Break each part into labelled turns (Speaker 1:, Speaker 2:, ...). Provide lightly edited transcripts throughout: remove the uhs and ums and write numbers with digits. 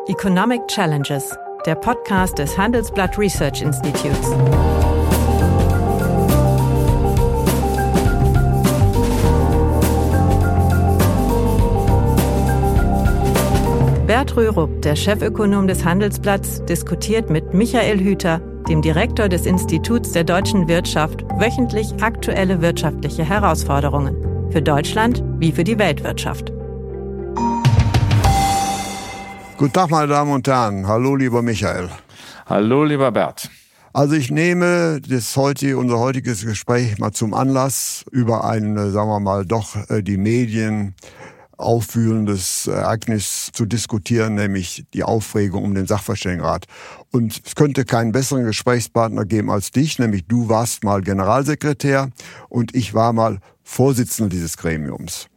Speaker 1: Economic Challenges, der Podcast des Handelsblatt Research Institutes. Bert Rürup, der Chefökonom des Handelsblatts, diskutiert mit Michael Hüter, dem Direktor des Instituts der deutschen Wirtschaft, wöchentlich aktuelle wirtschaftliche Herausforderungen. Für Deutschland wie für die Weltwirtschaft.
Speaker 2: Guten Tag, meine Damen und Herren. Hallo, lieber Michael.
Speaker 3: Hallo, lieber Bert.
Speaker 2: Also ich nehme unser heutiges Gespräch mal zum Anlass, über ein, sagen wir mal, doch die Medien aufwühlendes Ereignis zu diskutieren, nämlich die Aufregung um den Sachverständigenrat. Und es könnte keinen besseren Gesprächspartner geben als dich, nämlich du warst mal Generalsekretär und ich war mal Vorsitzender dieses Gremiums.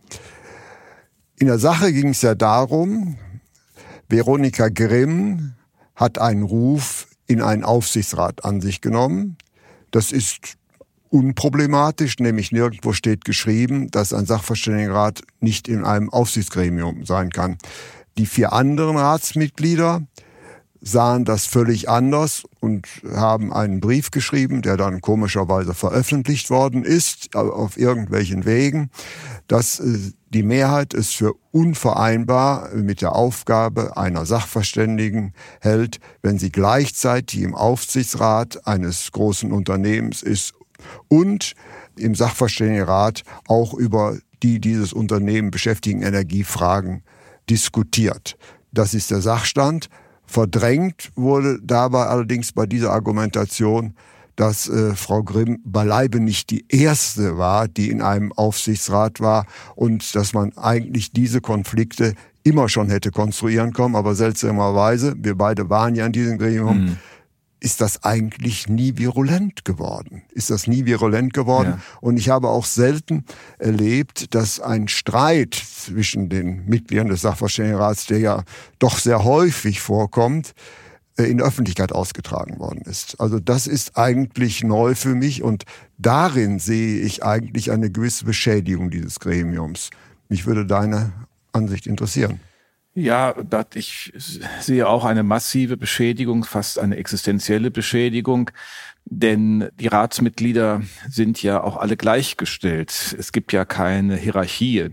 Speaker 2: In der Sache ging es ja darum, Veronika Grimm hat einen Ruf in einen Aufsichtsrat an sich genommen. Das ist unproblematisch, nämlich nirgendwo steht geschrieben, dass ein Sachverständigenrat nicht in einem Aufsichtsgremium sein kann. Die 4 anderen Ratsmitglieder sahen das völlig anders und haben einen Brief geschrieben, der dann komischerweise veröffentlicht worden ist, auf irgendwelchen Wegen, dass die Mehrheit es für unvereinbar mit der Aufgabe einer Sachverständigen hält, wenn sie gleichzeitig im Aufsichtsrat eines großen Unternehmens ist und im Sachverständigenrat auch über die dieses Unternehmen beschäftigten Energiefragen diskutiert. Das ist der Sachstand. Verdrängt wurde dabei allerdings bei dieser Argumentation, dass Frau Grimm beileibe nicht die erste war, die in einem Aufsichtsrat war und dass man eigentlich diese Konflikte immer schon hätte konstruieren können. Aber seltsamerweise, wir beide waren ja in diesem Gremium, ist das eigentlich nie virulent geworden. Ja. Und ich habe auch selten erlebt, dass ein Streit zwischen den Mitgliedern des Sachverständigenrats, der ja doch sehr häufig vorkommt, in der Öffentlichkeit ausgetragen worden ist. Also das ist eigentlich neu für mich und darin sehe ich eigentlich eine gewisse Beschädigung dieses Gremiums. Mich würde deine Ansicht interessieren.
Speaker 3: Ja, Bert, ich sehe auch eine massive Beschädigung, fast eine existenzielle Beschädigung, denn die Ratsmitglieder sind ja auch alle gleichgestellt. Es gibt ja keine Hierarchie.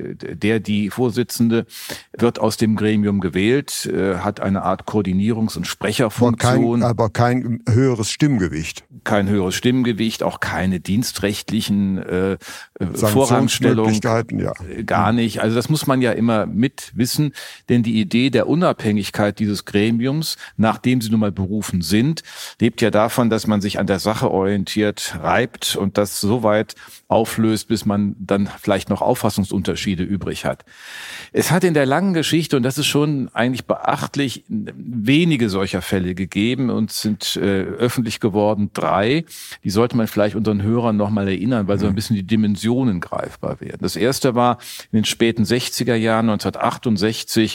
Speaker 3: Die Vorsitzende wird aus dem Gremium gewählt, hat eine Art Koordinierungs- und Sprecherfunktion.
Speaker 2: Aber kein höheres Stimmgewicht.
Speaker 3: Kein höheres Stimmgewicht, auch keine dienstrechtlichen Vorrangstellungen.
Speaker 2: Ja.
Speaker 3: Gar nicht. Also das muss man ja immer mit wissen, denn die Idee der Unabhängigkeit dieses Gremiums, nachdem sie nun mal berufen sind, lebt ja davon, dass man sich an der Sache orientiert, reibt und das so weit auflöst, bis man dann vielleicht noch Auffassungsunterschiede übrig hat. Es hat in der langen Geschichte, und das ist schon eigentlich beachtlich, wenige solcher Fälle gegeben und sind öffentlich geworden 3. Die sollte man vielleicht unseren Hörern nochmal erinnern, weil so ein bisschen die Dimensionen greifbar werden. Das erste war in den späten 60er Jahren, 1968,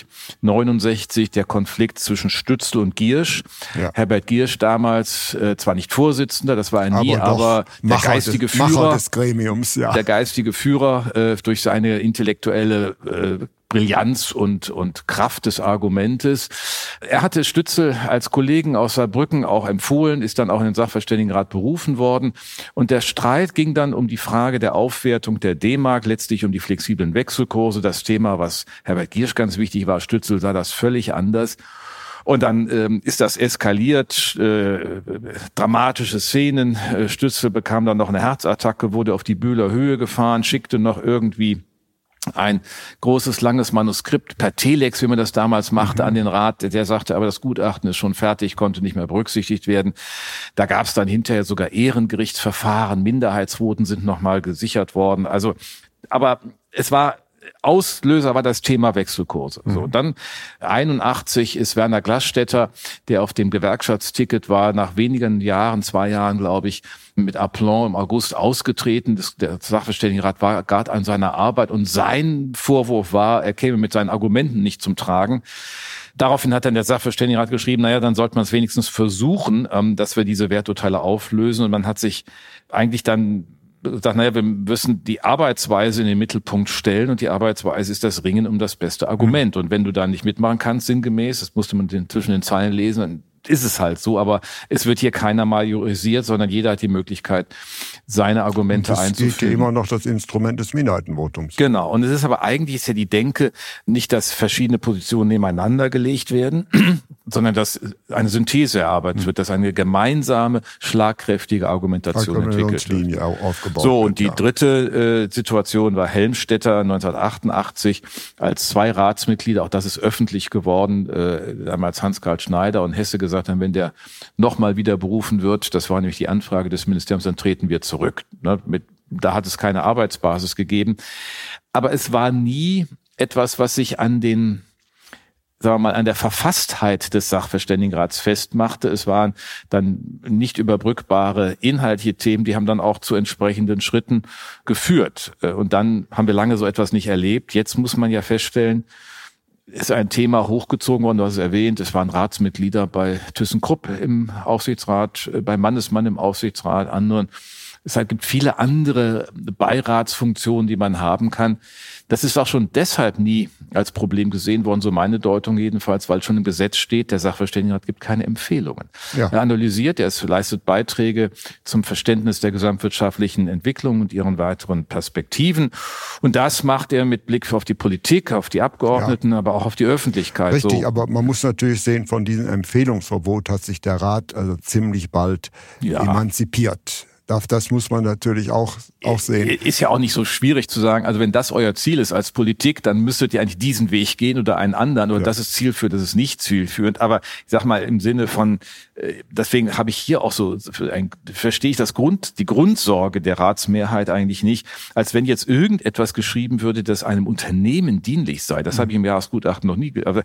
Speaker 3: 69, der Konflikt zwischen Stützel und Giersch. Ja. Herbert Giersch damals zwar nicht Vorsitzender, das war er nie, aber der geistige Führer
Speaker 2: des Gremiums, ja.
Speaker 3: Der geistige Führer durch seine intellektuelle Brillanz und Kraft des Argumentes. Er hatte Stützel als Kollegen aus Saarbrücken auch empfohlen, ist dann auch in den Sachverständigenrat berufen worden. Und der Streit ging dann um die Frage der Aufwertung der D-Mark, letztlich um die flexiblen Wechselkurse. Das Thema, was Herbert Giersch ganz wichtig war, Stützel sah das völlig anders. Und dann ist das eskaliert, dramatische Szenen. Stützel bekam dann noch eine Herzattacke, wurde auf die Bühler Höhe gefahren, schickte noch irgendwie ein großes, langes Manuskript per Telex, wie man das damals machte, an den Rat. Der sagte, aber das Gutachten ist schon fertig, konnte nicht mehr berücksichtigt werden. Da gab es dann hinterher sogar Ehrengerichtsverfahren, Minderheitsvoten sind nochmal gesichert worden. Also, aber es war Auslöser war das Thema Wechselkurse. So, dann 81 ist Werner Glasstätter, der auf dem Gewerkschaftsticket war, nach wenigen Jahren, 2 Jahren, glaube ich, mit Aplomb im August ausgetreten. Der Sachverständigenrat war gerade an seiner Arbeit und sein Vorwurf war, er käme mit seinen Argumenten nicht zum Tragen. Daraufhin hat dann der Sachverständigenrat geschrieben, dann sollte man es wenigstens versuchen, dass wir diese Werturteile auflösen. Und man hat sich eigentlich dann sagt, naja, wir müssen die Arbeitsweise in den Mittelpunkt stellen und die Arbeitsweise ist das Ringen um das beste Argument. Und wenn du da nicht mitmachen kannst, sinngemäß, das musste man zwischen den Zeilen lesen, dann ist es halt so, aber es wird hier keiner majorisiert, sondern jeder hat die Möglichkeit, seine Argumente einzufügen.
Speaker 2: Es gilt ja immer noch das Instrument des Minderheitenvotums.
Speaker 3: Genau, und es ist aber eigentlich ist ja die Denke nicht, dass verschiedene Positionen nebeneinander gelegt werden, sondern dass eine Synthese erarbeitet wird, dass eine gemeinsame, schlagkräftige Argumentation entwickelt wird.
Speaker 2: Aufgebaut
Speaker 3: so, und die dritte Situation war Helmstetter 1988 als 2 Ratsmitglieder, auch das ist öffentlich geworden, damals Hans-Karl Schneider und Hesse gesagt haben, wenn der nochmal wieder berufen wird, das war nämlich die Anfrage des Ministeriums, dann treten wir zurück. Da hat es keine Arbeitsbasis gegeben. Aber es war nie etwas, was sich an den, sagen wir mal, an der Verfasstheit des Sachverständigenrats festmachte. Es waren dann nicht überbrückbare inhaltliche Themen, die haben dann auch zu entsprechenden Schritten geführt. Und dann haben wir lange so etwas nicht erlebt. Jetzt muss man ja feststellen, ist ein Thema hochgezogen worden, du hast es erwähnt, es waren Ratsmitglieder bei ThyssenKrupp im Aufsichtsrat, bei Mannesmann im Aufsichtsrat, anderen. Es gibt viele andere Beiratsfunktionen, die man haben kann. Das ist auch schon deshalb nie als Problem gesehen worden, so meine Deutung jedenfalls, weil schon im Gesetz steht, der Sachverständigenrat gibt keine Empfehlungen. Ja. Er analysiert, er leistet Beiträge zum Verständnis der gesamtwirtschaftlichen Entwicklung und ihren weiteren Perspektiven. Und das macht er mit Blick auf die Politik, auf die Abgeordneten, aber auch auf die Öffentlichkeit.
Speaker 2: Richtig, so. Aber man muss natürlich sehen, von diesem Empfehlungsverbot hat sich der Rat also ziemlich bald emanzipiert. Das muss man natürlich auch sehen.
Speaker 3: Ist ja auch nicht so schwierig zu sagen, also wenn das euer Ziel ist als Politik, dann müsstet ihr eigentlich diesen Weg gehen oder einen anderen oder das ist zielführend, das ist nicht zielführend. Aber ich sag mal im Sinne von, deswegen habe ich hier auch so, verstehe ich die Grundsorge der Ratsmehrheit eigentlich nicht, als wenn jetzt irgendetwas geschrieben würde, das einem Unternehmen dienlich sei. Das habe ich im Jahresgutachten noch nie. Aber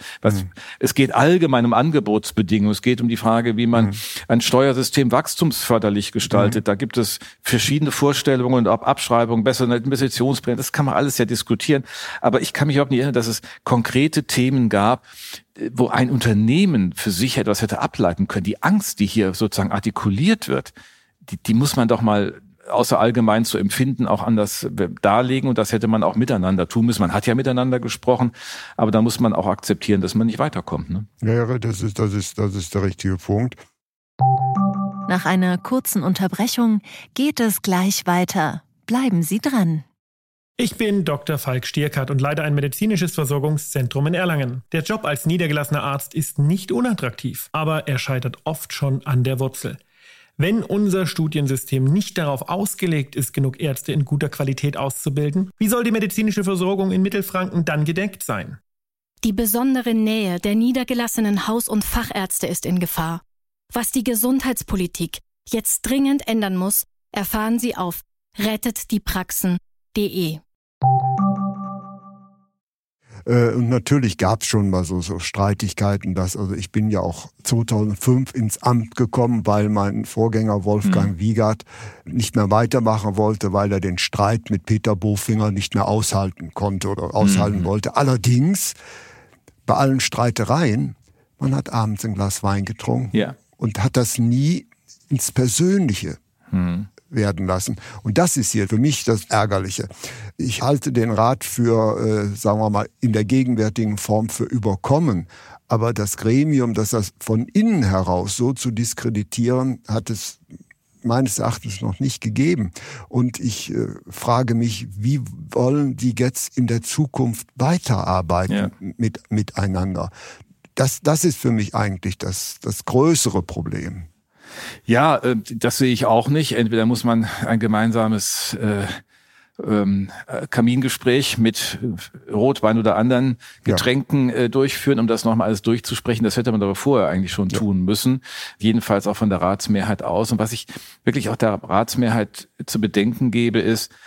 Speaker 3: es geht allgemein um Angebotsbedingungen. Es geht um die Frage, wie man ein Steuersystem wachstumsförderlich gestaltet. Da gibt es verschiedene Vorstellungen, ob Abschreibung, bessere Investitionspläne, das kann man alles ja diskutieren. Aber ich kann mich auch nicht erinnern, dass es konkrete Themen gab, wo ein Unternehmen für sich etwas hätte ableiten können. Die Angst, die hier sozusagen artikuliert wird, die muss man doch mal außer allgemein zu empfinden auch anders darlegen und das hätte man auch miteinander tun müssen. Man hat ja miteinander gesprochen, aber da muss man auch akzeptieren, dass man nicht weiterkommt. Ne?
Speaker 2: Ja, das ist der richtige Punkt.
Speaker 4: Nach einer kurzen Unterbrechung geht es gleich weiter. Bleiben Sie dran.
Speaker 5: Ich bin Dr. Falk Stierkart und leite ein medizinisches Versorgungszentrum in Erlangen. Der Job als niedergelassener Arzt ist nicht unattraktiv, aber er scheitert oft schon an der Wurzel. Wenn unser Studiensystem nicht darauf ausgelegt ist, genug Ärzte in guter Qualität auszubilden, wie soll die medizinische Versorgung in Mittelfranken dann gedeckt sein?
Speaker 6: Die besondere Nähe der niedergelassenen Haus- und Fachärzte ist in Gefahr. Was die Gesundheitspolitik jetzt dringend ändern muss, erfahren Sie auf rettetdiepraxen.de.
Speaker 2: Und natürlich gab es schon mal so Streitigkeiten. Also ich bin ja auch 2005 ins Amt gekommen, weil mein Vorgänger Wolfgang Wiegert nicht mehr weitermachen wollte, weil er den Streit mit Peter Bofinger nicht mehr aushalten konnte oder aushalten wollte. Allerdings, bei allen Streitereien, man hat abends ein Glas Wein getrunken. Ja. Und hat das nie ins Persönliche werden lassen. Und das ist hier für mich das Ärgerliche. Ich halte den Rat für, sagen wir mal, in der gegenwärtigen Form für überkommen. Aber das Gremium, das von innen heraus so zu diskreditieren, hat es meines Erachtens noch nicht gegeben. Und ich frage mich, wie wollen die jetzt in der Zukunft weiterarbeiten miteinander? Das ist für mich eigentlich das größere Problem.
Speaker 3: Ja, das sehe ich auch nicht. Entweder muss man ein gemeinsames Kamingespräch mit Rotwein oder anderen Getränken durchführen, um das nochmal alles durchzusprechen. Das hätte man aber vorher eigentlich schon tun müssen. Jedenfalls auch von der Ratsmehrheit aus. Und was ich wirklich auch der Ratsmehrheit zu bedenken gebe, ist,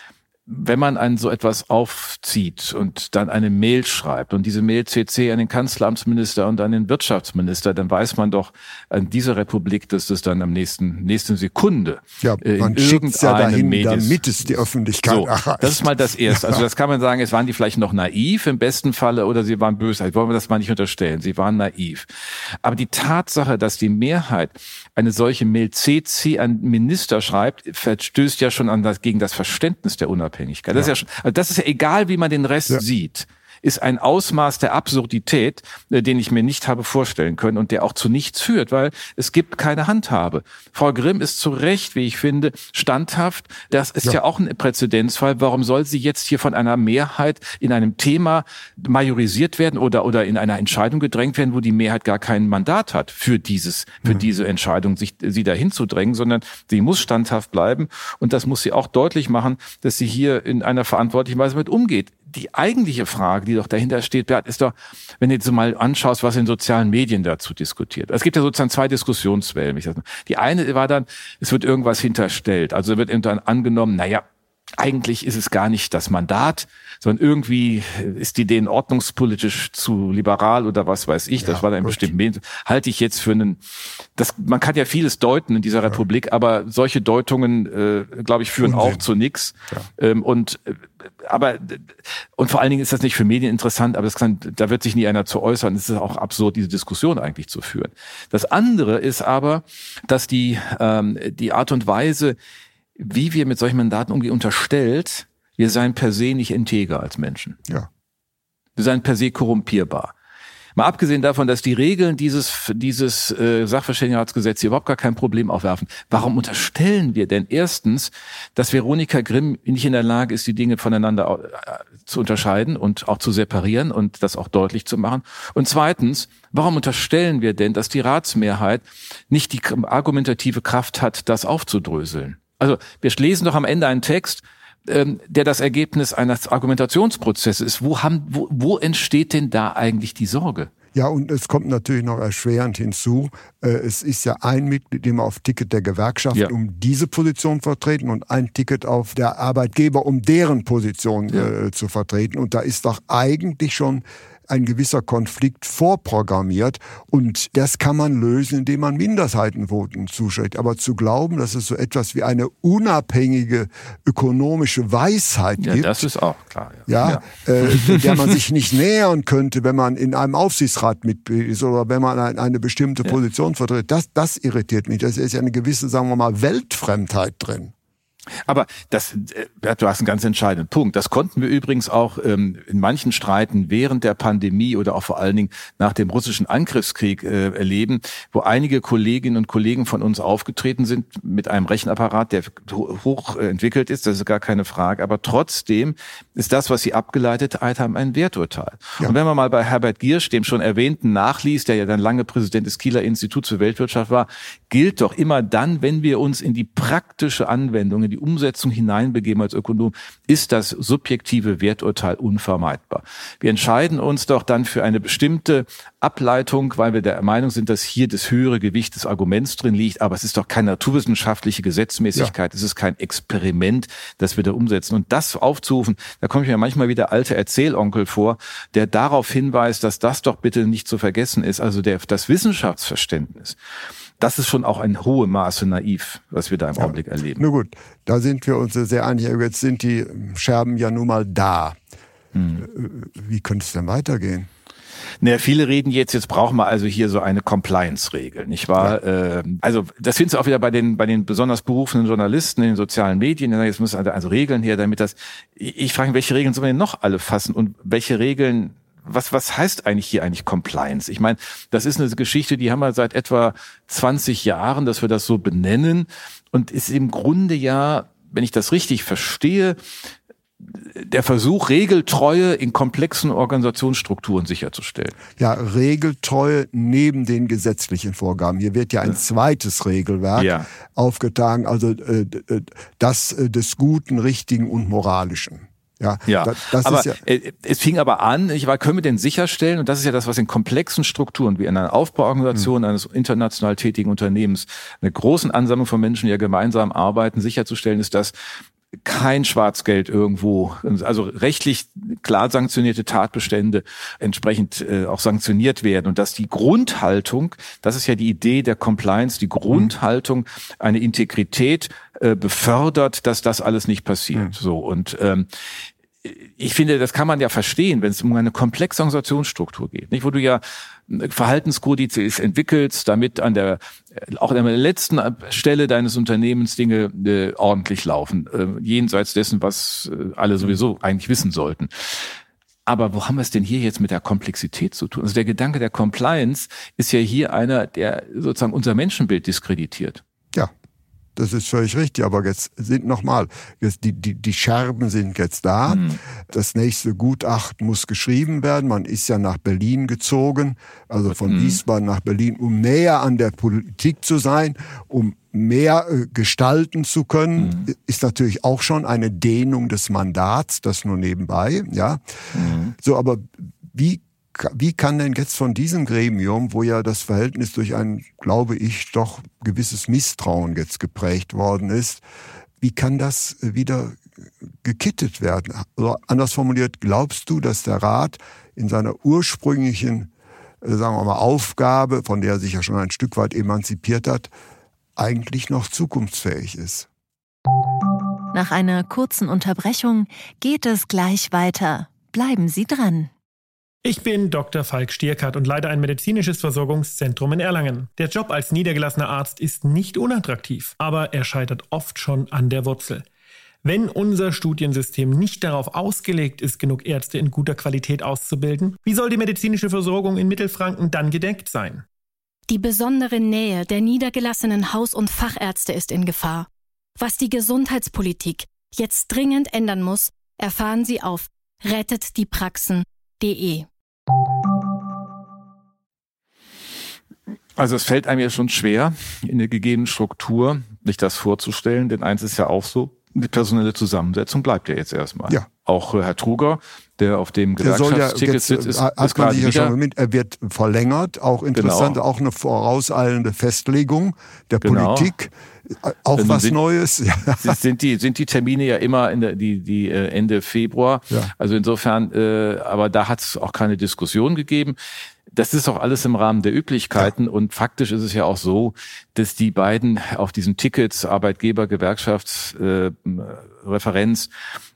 Speaker 3: wenn man so etwas aufzieht und dann eine Mail schreibt und diese Mail CC an den Kanzleramtsminister und an den Wirtschaftsminister, dann weiß man doch an dieser Republik, dass das dann am nächsten Sekunde
Speaker 2: man schickt es ja dahin, damit es die Öffentlichkeit erreicht.
Speaker 3: Das ist mal das Erste. Also das kann man sagen, es waren die vielleicht noch naiv im besten Falle oder sie waren bösartig. Wollen wir das mal nicht unterstellen. Sie waren naiv. Aber die Tatsache, dass die Mehrheit eine solche Mail CC an Minister schreibt, verstößt ja schon gegen das Verständnis der Unabhängigkeit. Das ist ja egal, wie man den Rest sieht, ist ein Ausmaß der Absurdität, den ich mir nicht habe vorstellen können und der auch zu nichts führt, weil es gibt keine Handhabe. Frau Grimm ist zu Recht, wie ich finde, standhaft. Das ist ja auch ein Präzedenzfall. Warum soll sie jetzt hier von einer Mehrheit in einem Thema majorisiert werden oder in einer Entscheidung gedrängt werden, wo die Mehrheit gar kein Mandat hat für diese Entscheidung, sie dahin zu drängen, sondern sie muss standhaft bleiben und das muss sie auch deutlich machen, dass sie hier in einer verantwortlichen Weise mit umgeht. Die eigentliche Frage, die doch dahinter steht, Bert, ist doch, wenn du jetzt mal anschaust, was in sozialen Medien dazu diskutiert. Es gibt ja sozusagen zwei Diskussionswellen. Die eine war dann, es wird irgendwas hinterstellt. Also wird dann angenommen, eigentlich ist es gar nicht das Mandat, sondern irgendwie ist die Idee ordnungspolitisch zu liberal oder was weiß ich. Das war dann in bestimmten Medien. Halte ich jetzt für man kann ja vieles deuten in dieser Republik, aber solche Deutungen, glaube ich, führen auch zu nichts. Ja. Und vor allen Dingen ist das nicht für Medien interessant, aber da wird sich nie einer zu äußern. Es ist auch absurd, diese Diskussion eigentlich zu führen. Das andere ist aber, dass die Art und Weise, wie wir mit solchen Mandaten umgehen, unterstellt, wir seien per se nicht integer als Menschen.
Speaker 2: Ja.
Speaker 3: Wir seien per se korrumpierbar. Mal abgesehen davon, dass die Regeln dieses Sachverständigenratsgesetz hier überhaupt gar kein Problem aufwerfen. Warum unterstellen wir denn erstens, dass Veronika Grimm nicht in der Lage ist, die Dinge voneinander zu unterscheiden und auch zu separieren und das auch deutlich zu machen? Und zweitens, warum unterstellen wir denn, dass die Ratsmehrheit nicht die argumentative Kraft hat, das aufzudröseln? Also wir lesen doch am Ende einen Text, der das Ergebnis eines Argumentationsprozesses ist. Wo entsteht denn da eigentlich die Sorge?
Speaker 2: Ja, und es kommt natürlich noch erschwerend hinzu, es ist ja ein Mitglied immer auf Ticket der Gewerkschaft, um diese Position vertreten und ein Ticket auf der Arbeitgeber, um deren Position zu vertreten. Und da ist doch eigentlich schon ein gewisser Konflikt vorprogrammiert und das kann man lösen, indem man Minderheitenvoten zuschreibt. Aber zu glauben, dass es so etwas wie eine unabhängige ökonomische Weisheit gibt,
Speaker 3: das ist auch klar.
Speaker 2: Der man sich nicht nähern könnte, wenn man in einem Aufsichtsrat Mitglied ist oder wenn man eine bestimmte Position vertritt, das irritiert mich. Das ist ja eine gewisse, sagen wir mal, Weltfremdheit drin.
Speaker 3: Aber du hast einen ganz entscheidenden Punkt. Das konnten wir übrigens auch in manchen Streiten während der Pandemie oder auch vor allen Dingen nach dem russischen Angriffskrieg erleben, wo einige Kolleginnen und Kollegen von uns aufgetreten sind mit einem Rechenapparat, der hoch entwickelt ist, das ist gar keine Frage. Aber trotzdem ist das, was sie abgeleitet haben, ein Werturteil. Ja. Und wenn man mal bei Herbert Giersch, dem schon erwähnten, nachliest, der ja dann lange Präsident des Kieler Instituts für Weltwirtschaft war, gilt doch immer dann, wenn wir uns in die praktische Anwendung, in die Umsetzung hineinbegeben als Ökonom, ist das subjektive Werturteil unvermeidbar. Wir entscheiden uns doch dann für eine bestimmte Ableitung, weil wir der Meinung sind, dass hier das höhere Gewicht des Arguments drin liegt, aber es ist doch keine naturwissenschaftliche Gesetzmäßigkeit, es ist kein Experiment, das wir da umsetzen. Und das aufzurufen, da komme ich mir manchmal wieder alter Erzählonkel vor, der darauf hinweist, dass das doch bitte nicht zu vergessen ist, also das Wissenschaftsverständnis. Das ist schon auch ein hohes Maße naiv, was wir da im Augenblick erleben.
Speaker 2: Nur gut, da sind wir uns sehr einig. Jetzt sind die Scherben ja nun mal da. Wie könnte es denn weitergehen?
Speaker 3: Naja, viele reden jetzt brauchen wir also hier so eine Compliance-Regel, nicht wahr? Ja. Also das findest du auch wieder bei den besonders berufenen Journalisten in den sozialen Medien. Jetzt müssen also Regeln her, damit das... Ich frage mich, welche Regeln sollen wir denn noch alle fassen und welche Regeln... Was heißt eigentlich Compliance? Ich meine, das ist eine Geschichte, die haben wir seit etwa 20 Jahren, dass wir das so benennen und ist im Grunde ja, wenn ich das richtig verstehe, der Versuch, Regeltreue in komplexen Organisationsstrukturen sicherzustellen.
Speaker 2: Ja, Regeltreue neben den gesetzlichen Vorgaben. Hier wird ja ein zweites Regelwerk aufgetragen, also das des Guten, Richtigen und Moralischen. Das
Speaker 3: aber
Speaker 2: ist ja
Speaker 3: es fing aber an, können wir denn sicherstellen, und das ist ja das, was in komplexen Strukturen wie in einer Aufbauorganisation eines international tätigen Unternehmens, einer großen Ansammlung von Menschen, die ja gemeinsam arbeiten, sicherzustellen ist, dass kein Schwarzgeld irgendwo, also rechtlich klar sanktionierte Tatbestände entsprechend auch sanktioniert werden und dass die Grundhaltung, das ist ja die Idee der Compliance, die Grundhaltung eine Integrität befördert, dass das alles nicht passiert. So und ich finde, das kann man ja verstehen, wenn es um eine komplexe Organisationsstruktur geht, nicht, wo du ja Verhaltenskodizes entwickelst, damit auch an der letzten Stelle deines Unternehmens Dinge ordentlich laufen, jenseits dessen, was alle sowieso eigentlich wissen sollten. Aber wo haben wir es denn hier jetzt mit der Komplexität zu tun? Also der Gedanke der Compliance ist ja hier einer, der sozusagen unser Menschenbild diskreditiert.
Speaker 2: Ja. Das ist völlig richtig, aber jetzt sind nochmal, die Scherben sind jetzt da. Das nächste Gutachten muss geschrieben werden. Man ist ja nach Berlin gezogen, also von Wiesbaden nach Berlin, um näher an der Politik zu sein, um mehr gestalten zu können. Ist natürlich auch schon eine Dehnung des Mandats, das nur nebenbei, ja. So, aber wie kann denn jetzt von diesem Gremium, wo ja das Verhältnis durch ein, glaube ich, doch gewisses Misstrauen jetzt geprägt worden ist, wie kann das wieder gekittet werden? Also anders formuliert, glaubst du, dass der Rat in seiner ursprünglichen, sagen wir mal, Aufgabe, von der er sich ja schon ein Stück weit emanzipiert hat, eigentlich noch zukunftsfähig ist?
Speaker 4: Nach einer kurzen Unterbrechung geht es gleich weiter. Bleiben Sie dran.
Speaker 5: Ich bin Dr. Falk Stierkart und leite ein medizinisches Versorgungszentrum in Erlangen. Der Job als niedergelassener Arzt ist nicht unattraktiv, aber er scheitert oft schon an der Wurzel. Wenn unser Studiensystem nicht darauf ausgelegt ist, genug Ärzte in guter Qualität auszubilden, wie soll die medizinische Versorgung in Mittelfranken dann gedeckt sein?
Speaker 6: Die besondere Nähe der niedergelassenen Haus- und Fachärzte ist in Gefahr. Was die Gesundheitspolitik jetzt dringend ändern muss, erfahren Sie auf rettetdiepraxen.de.
Speaker 3: Also es fällt einem ja schon schwer, in der gegebenen Struktur sich das vorzustellen, denn eins ist ja auch so, die personelle Zusammensetzung bleibt ja jetzt erstmal. Ja. Auch Herr Truger, der auf dem Gewerkschaftsticket sitzt, ist gerade wieder.
Speaker 2: Er wird verlängert, auch interessant, auch eine vorauseilende Festlegung der Politik. Auch was Neues.
Speaker 3: Sind die Termine ja immer die Ende Februar. Ja. Also insofern, aber da hat es auch keine Diskussion gegeben. Das ist auch alles im Rahmen der Üblichkeiten und faktisch ist es ja auch so, dass die beiden auf diesen Tickets, Arbeitgeber, Gewerkschafts, Referenz,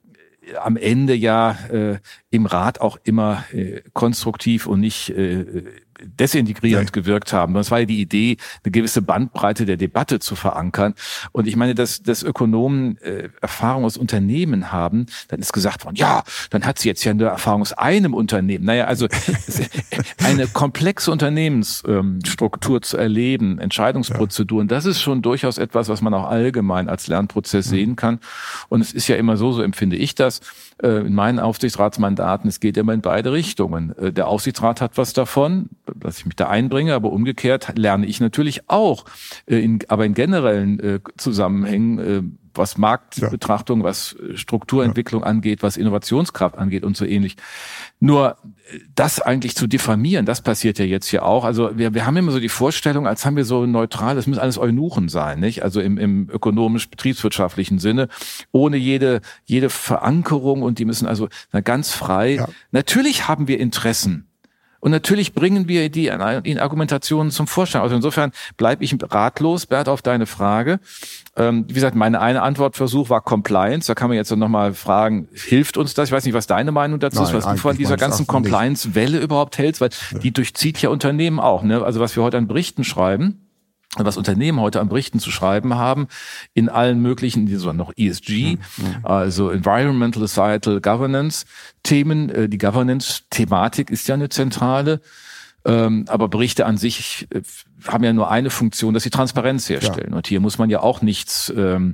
Speaker 3: am Ende ja im Rat auch immer konstruktiv und nicht desintegrierend gewirkt haben. Das war ja die Idee, eine gewisse Bandbreite der Debatte zu verankern. Und ich meine, dass Ökonomen Erfahrung aus Unternehmen haben, dann ist gesagt worden, ja, dann hat sie jetzt ja eine Erfahrung aus einem Unternehmen. Naja, also eine komplexe Unternehmensstruktur zu erleben, Entscheidungsprozeduren, das ist schon durchaus etwas, was man auch allgemein als Lernprozess sehen kann. Und es ist ja immer so empfinde ich das, in meinen Aufsichtsratsmandaten, es geht immer in beide Richtungen. Der Aufsichtsrat hat was davon, dass ich mich da einbringe, aber umgekehrt lerne ich natürlich auch, aber in generellen Zusammenhängen, was Marktbetrachtung, was Strukturentwicklung angeht, was Innovationskraft angeht und so ähnlich. Nur das eigentlich zu diffamieren, das passiert ja jetzt hier auch. Also wir haben immer so die Vorstellung, als haben wir so neutral, das müssen alles Eunuchen sein, nicht? Also im ökonomisch-betriebswirtschaftlichen Sinne, ohne jede Verankerung und die müssen also ganz frei. Ja. Natürlich haben wir Interessen. Und natürlich bringen wir die in Argumentationen zum Vorschein. Also insofern bleibe ich ratlos, Bert, auf deine Frage. Wie gesagt, meine eine Antwortversuch war Compliance. Da kann man jetzt nochmal fragen, hilft uns das? Ich weiß nicht, was deine Meinung dazu ist, was du von dieser ganzen Compliance-Welle überhaupt hältst, weil die durchzieht ja Unternehmen auch. Ne? Also was wir heute an Berichten schreiben, was Unternehmen heute an Berichten zu schreiben haben, in allen möglichen, die so noch ESG, also Environmental, Societal, Governance Themen. Die Governance-Thematik ist ja eine zentrale, aber Berichte an sich haben ja nur eine Funktion, dass sie Transparenz herstellen. Ja. Und hier muss man ja auch nichts,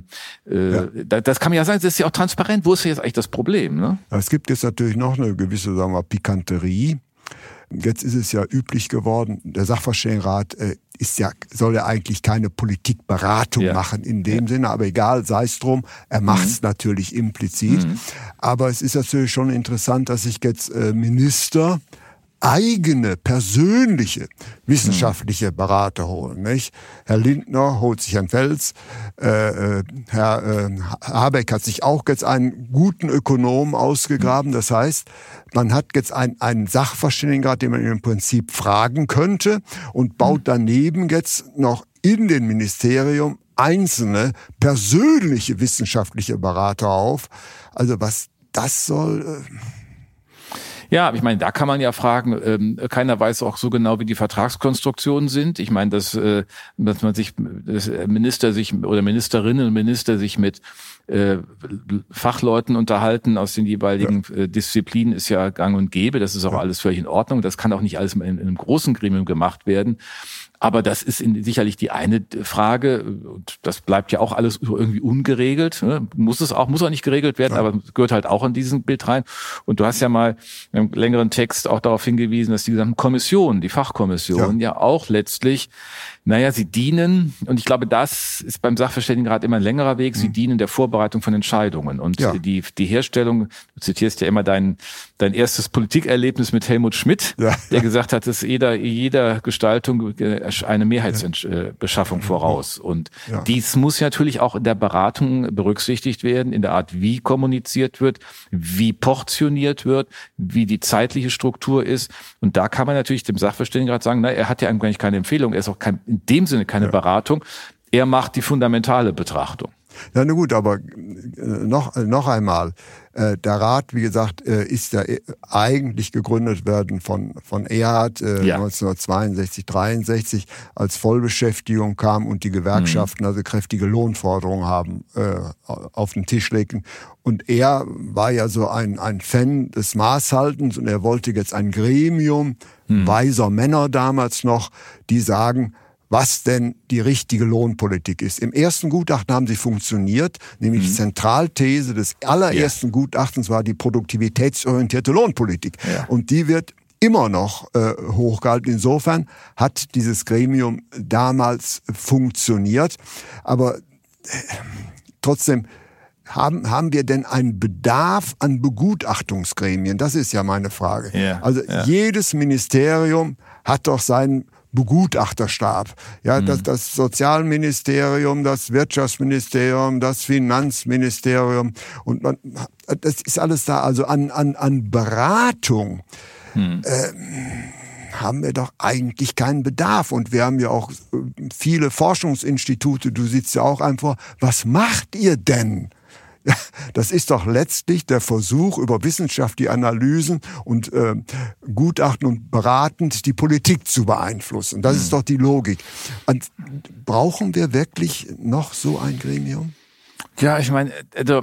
Speaker 3: das kann man ja sagen, das ist ja auch transparent. Wo ist jetzt eigentlich das Problem? Ne?
Speaker 2: Es gibt jetzt natürlich noch eine gewisse, sagen wir, Pikanterie. Jetzt ist es ja üblich geworden, der Sachverständigenrat soll ja eigentlich keine Politikberatung machen in dem Sinne, aber egal, sei es drum, er macht es natürlich implizit. Aber es ist natürlich schon interessant, dass sich jetzt Minister eigene, persönliche, wissenschaftliche Berater holen. Nicht? Herr Lindner holt sich Herrn Fels, Herr Habeck hat sich auch jetzt einen guten Ökonomen ausgegraben. Das heißt, man hat jetzt einen Sachverständigenrat, den man im Prinzip fragen könnte und baut daneben jetzt noch in den Ministerium einzelne persönliche wissenschaftliche Berater auf. Also was das soll...
Speaker 3: Ja, ich meine, da kann man ja fragen, keiner weiß auch so genau, wie die Vertragskonstruktionen sind. Ich meine, dass Ministerinnen und Minister sich mit Fachleuten unterhalten aus den jeweiligen Disziplinen ist ja gang und gäbe. Das ist auch alles völlig in Ordnung. Das kann auch nicht alles in einem großen Gremium gemacht werden. Aber das ist sicherlich die eine Frage. Und das bleibt ja auch alles irgendwie ungeregelt. Muss auch nicht geregelt werden, aber gehört halt auch in diesen Bild rein. Und du hast ja mal in einem längeren Text auch darauf hingewiesen, dass die gesamten Kommissionen, die Fachkommissionen ja auch letztlich, sie dienen, und ich glaube, das ist beim Sachverständigenrat immer ein längerer Weg, sie dienen der Vorbereitung von Entscheidungen. Und die Herstellung, du zitierst ja immer dein erstes Politikerlebnis mit Helmut Schmidt, der gesagt hat, dass jeder Gestaltung eine Mehrheitsbeschaffung voraus. Und dies muss natürlich auch in der Beratung berücksichtigt werden, in der Art, wie kommuniziert wird, wie portioniert wird, wie die zeitliche Struktur ist. Und da kann man natürlich dem Sachverständigenrat sagen, er hat ja eigentlich keine Empfehlung, er ist auch in dem Sinne keine Beratung. Er macht die fundamentale Betrachtung.
Speaker 2: Ja, na gut, aber noch einmal. Der Rat, wie gesagt, ist ja eigentlich gegründet worden von Erhard 1962, 63, als Vollbeschäftigung kam und die Gewerkschaften also kräftige Lohnforderungen haben auf den Tisch legten. Und er war ja so ein Fan des Maßhaltens und er wollte jetzt ein Gremium weiser Männer damals noch, die sagen, was denn die richtige Lohnpolitik ist. Im ersten Gutachten haben sie funktioniert, nämlich die Zentralthese des allerersten Gutachtens war die produktivitätsorientierte Lohnpolitik. Ja. Und die wird immer noch hochgehalten. Insofern hat dieses Gremium damals funktioniert. Aber trotzdem, haben wir denn einen Bedarf an Begutachtungsgremien? Das ist ja meine Frage. Ja. Also jedes Ministerium hat doch seinen Begutachterstab. Ja, das Sozialministerium, das Wirtschaftsministerium, das Finanzministerium und das ist alles da. Also an Beratung haben wir doch eigentlich keinen Bedarf. Und wir haben ja auch viele Forschungsinstitute. Du sitzt ja auch einfach. Was macht ihr denn? Das ist doch letztlich der Versuch, über wissenschaftliche Analysen und Gutachten und beratend die Politik zu beeinflussen. Das ist doch die Logik. Und brauchen wir wirklich noch so ein Gremium?
Speaker 3: Ja, ich meine,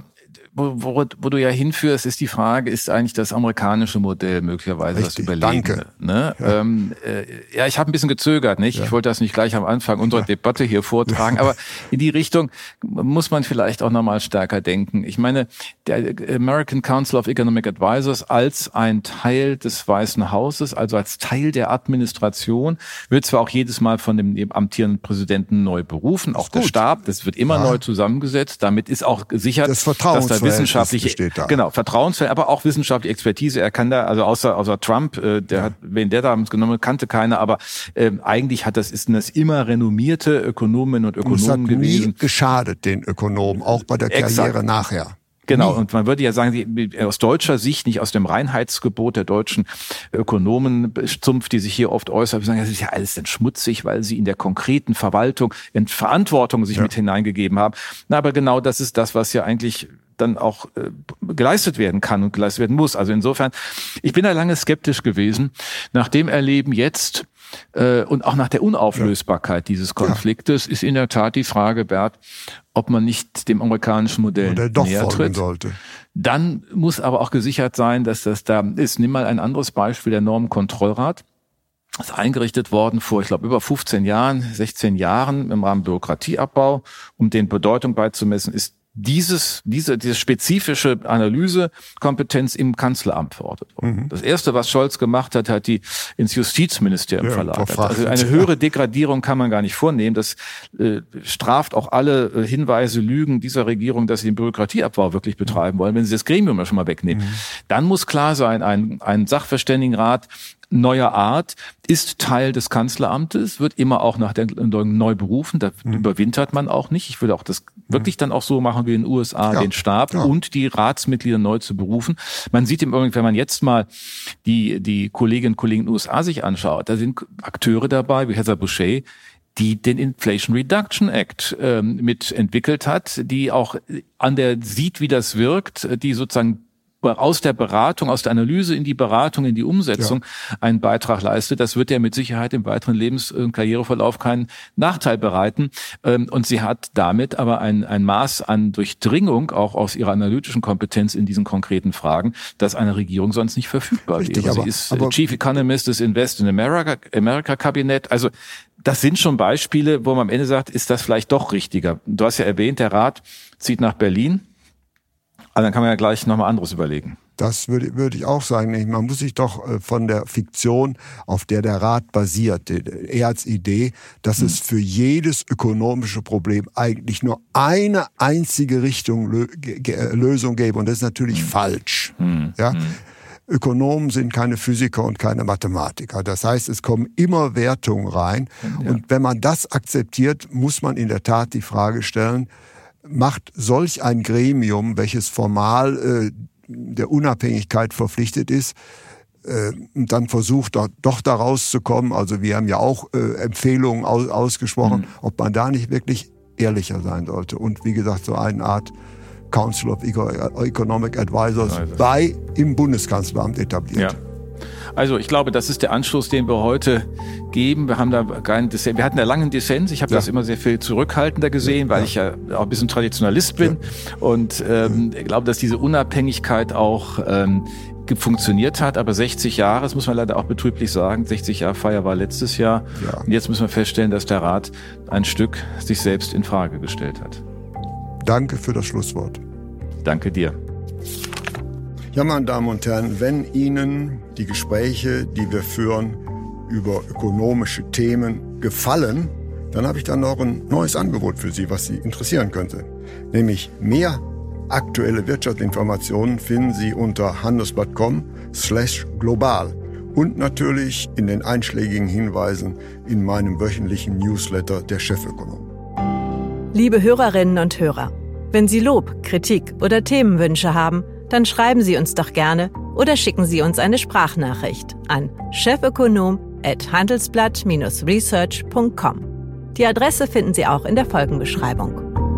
Speaker 3: wo du ja hinführst, ist die Frage, ist eigentlich das amerikanische Modell möglicherweise das Überlegene?
Speaker 2: Danke.
Speaker 3: Ja, ich habe ein bisschen gezögert, nicht? Ja. Ich wollte das nicht gleich am Anfang unserer Debatte hier vortragen, aber in die Richtung muss man vielleicht auch nochmal stärker denken. Ich meine, der American Council of Economic Advisors als ein Teil des Weißen Hauses, also als Teil der Administration, wird zwar auch jedes Mal von dem amtierenden Präsidenten neu berufen, auch der Stab, das wird immer neu zusammengesetzt, damit ist auch gesichert, dass da wissenschaftliche, Vertrauensfälle, aber auch wissenschaftliche Expertise. Er kann da, also außer Trump, wen der damals genommen kannte keiner, aber eigentlich sind das immer renommierte Ökonominnen und Ökonomen gewesen.
Speaker 2: Es hat nie geschadet den Ökonomen, auch bei der Karriere nachher.
Speaker 3: Genau, und man würde ja sagen, aus deutscher Sicht, nicht aus dem Reinheitsgebot der deutschen Ökonomenzunft, die sich hier oft äußert, sagen, das ist ja alles dann schmutzig, weil sie in der konkreten Verwaltung in Verantwortung sich mit hineingegeben haben. Na, aber genau das ist das, was ja eigentlich dann auch geleistet werden kann und geleistet werden muss. Also insofern, ich bin da lange skeptisch gewesen. Nach dem Erleben jetzt und auch nach der Unauflösbarkeit dieses Konfliktes ist in der Tat die Frage, Bert, ob man nicht dem amerikanischen Modell näher tritt.
Speaker 2: Sollte.
Speaker 3: Dann muss aber auch gesichert sein, dass das da ist. Nimm mal ein anderes Beispiel, der Normenkontrollrat. Das ist eingerichtet worden vor, ich glaube, über 15 Jahren, 16 Jahren im Rahmen Bürokratieabbau, um den Bedeutung beizumessen, ist diese spezifische Analysekompetenz im Kanzleramt verortet worden. Das Erste, was Scholz gemacht hat, hat die ins Justizministerium verlagert. Also eine höhere Degradierung kann man gar nicht vornehmen. Das straft auch alle Hinweise, Lügen dieser Regierung, dass sie den Bürokratieabbau wirklich betreiben wollen, wenn sie das Gremium ja schon mal wegnehmen. Dann muss klar sein, ein Sachverständigenrat neuer Art, ist Teil des Kanzleramtes, wird immer auch nach der neu berufen, da überwintert man auch nicht. Ich würde auch das wirklich dann auch so machen wie in den USA, den Stab und die Ratsmitglieder neu zu berufen. Man sieht im Übrigen, wenn man jetzt mal die Kolleginnen und Kollegen in den USA sich anschaut, da sind Akteure dabei, wie Heather Boushey, die den Inflation Reduction Act mitentwickelt hat, die auch sieht, wie das wirkt, die sozusagen aus der Beratung, aus der Analyse in die Beratung, in die Umsetzung einen Beitrag leistet. Das wird ja mit Sicherheit im weiteren Lebens- und Karriereverlauf keinen Nachteil bereiten. Und sie hat damit aber ein Maß an Durchdringung, auch aus ihrer analytischen Kompetenz in diesen konkreten Fragen, dass eine Regierung sonst nicht verfügbar wäre. Sie ist Chief Economist des Invest in America Kabinett. Also das sind schon Beispiele, wo man am Ende sagt, ist das vielleicht doch richtiger. Du hast ja erwähnt, der Rat zieht nach Berlin. Also dann kann man ja gleich nochmal anderes überlegen.
Speaker 2: Das würde ich auch sagen. Man muss sich doch von der Fiktion, auf der der Rat basiert, eher als Idee, dass es für jedes ökonomische Problem eigentlich nur eine einzige Lösung gäbe. Und das ist natürlich falsch. Ja? Ökonomen sind keine Physiker und keine Mathematiker. Das heißt, es kommen immer Wertungen rein. Ja. Und wenn man das akzeptiert, muss man in der Tat die Frage stellen, macht solch ein Gremium, welches formal der Unabhängigkeit verpflichtet ist, und dann versucht doch da rauszukommen, also wir haben ja auch Empfehlungen ausgesprochen, ob man da nicht wirklich ehrlicher sein sollte. Und wie gesagt, so eine Art Council of Economic Advisors im Bundeskanzleramt etabliert. Ja.
Speaker 3: Also ich glaube, das ist der Anschluss, den wir heute geben. Wir haben da keinen Dissens. Wir hatten da langen Dissens. Ich habe das immer sehr viel zurückhaltender gesehen, weil ich ja auch ein bisschen Traditionalist bin. Und ich glaube, dass diese Unabhängigkeit auch funktioniert hat. Aber 60 Jahre, das muss man leider auch betrüblich sagen, 60 Jahre Feier war letztes Jahr. Ja. Und jetzt müssen wir feststellen, dass der Rat ein Stück sich selbst in Frage gestellt hat.
Speaker 2: Danke für das Schlusswort.
Speaker 3: Danke dir.
Speaker 2: Ja, meine Damen und Herren, wenn Ihnen die Gespräche, die wir führen über ökonomische Themen gefallen, dann habe ich dann noch ein neues Angebot für Sie, was Sie interessieren könnte. Nämlich mehr aktuelle Wirtschaftsinformationen finden Sie unter handelsblatt.com/global und natürlich in den einschlägigen Hinweisen in meinem wöchentlichen Newsletter der Chefökonom.
Speaker 1: Liebe Hörerinnen und Hörer, wenn Sie Lob, Kritik oder Themenwünsche haben, dann schreiben Sie uns doch gerne oder schicken Sie uns eine Sprachnachricht an chefökonom@handelsblatt-research.com. Die Adresse finden Sie auch in der Folgenbeschreibung.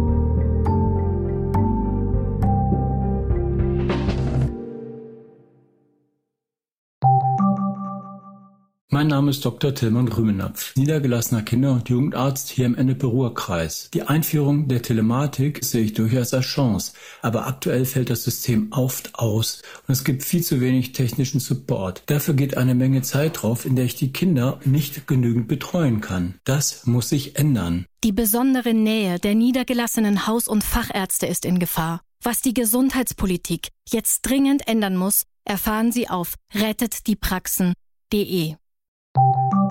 Speaker 7: Mein Name ist Dr. Tilman Rümenapf, niedergelassener Kinder- und Jugendarzt hier im Ennepe-Ruhr-Kreis. Die Einführung der Telematik sehe ich durchaus als Chance, aber aktuell fällt das System oft aus und es gibt viel zu wenig technischen Support. Dafür geht eine Menge Zeit drauf, in der ich die Kinder nicht genügend betreuen kann. Das muss sich ändern.
Speaker 6: Die besondere Nähe der niedergelassenen Haus- und Fachärzte ist in Gefahr. Was die Gesundheitspolitik jetzt dringend ändern muss, erfahren Sie auf rettetdiepraxen.de.